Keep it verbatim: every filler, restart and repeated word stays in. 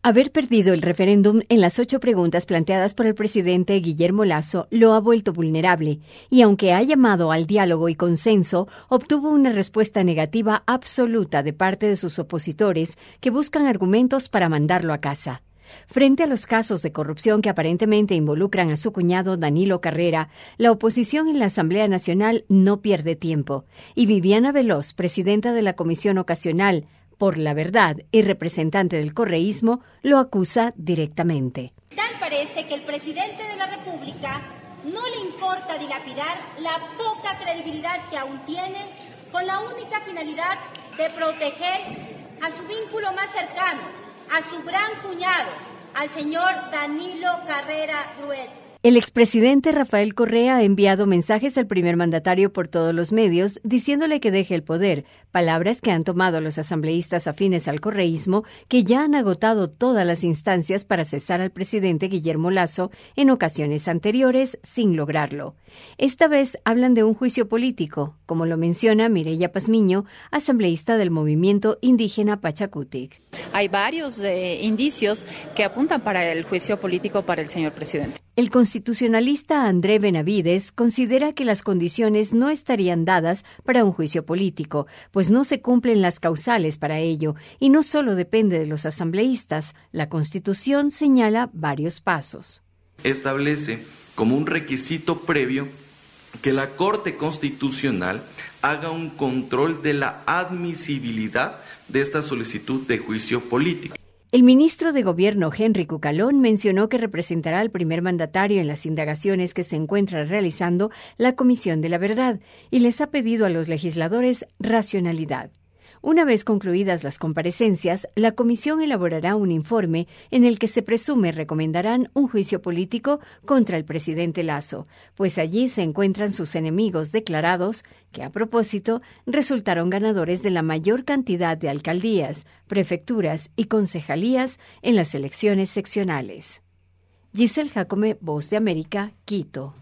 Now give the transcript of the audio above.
Haber perdido el referéndum en las ocho preguntas planteadas por el presidente Guillermo Lasso lo ha vuelto vulnerable, y aunque ha llamado al diálogo y consenso, obtuvo una respuesta negativa absoluta de parte de sus opositores que buscan argumentos para mandarlo a casa. Frente a los casos de corrupción que aparentemente involucran a su cuñado Danilo Carrera, la oposición en la Asamblea Nacional no pierde tiempo, y Viviana Veloz, presidenta de la Comisión Ocasional por la Verdad y representante del correísmo, lo acusa directamente. Tal parece que el presidente de la República no le importa dilapidar la poca credibilidad que aún tiene con la única finalidad de proteger a su vínculo más cercano, a su gran cuñado, al señor Danilo Carrera Druet. El expresidente Rafael Correa ha enviado mensajes al primer mandatario por todos los medios diciéndole que deje el poder, palabras que han tomado los asambleístas afines al correísmo, que ya han agotado todas las instancias para cesar al presidente Guillermo Lasso en ocasiones anteriores sin lograrlo. Esta vez hablan de un juicio político, como lo menciona Mireya Pazmiño, asambleísta del movimiento indígena Pachakutik. Hay varios eh, indicios que apuntan para el juicio político para el señor presidente. El constitucionalista André Benavides considera que las condiciones no estarían dadas para un juicio político, pues no se cumplen las causales para ello, y no solo depende de los asambleístas. La Constitución señala varios pasos. Establece como un requisito previo que la Corte Constitucional haga un control de la admisibilidad de esta solicitud de juicio político. El ministro de Gobierno, Henry Cucalón, mencionó que representará al primer mandatario en las indagaciones que se encuentra realizando la Comisión de la Verdad y les ha pedido a los legisladores racionalidad. Una vez concluidas las comparecencias, la comisión elaborará un informe en el que se presume recomendarán un juicio político contra el presidente Lasso, pues allí se encuentran sus enemigos declarados, que a propósito resultaron ganadores de la mayor cantidad de alcaldías, prefecturas y concejalías en las elecciones seccionales. Giselle Jacome, Voz de América, Quito.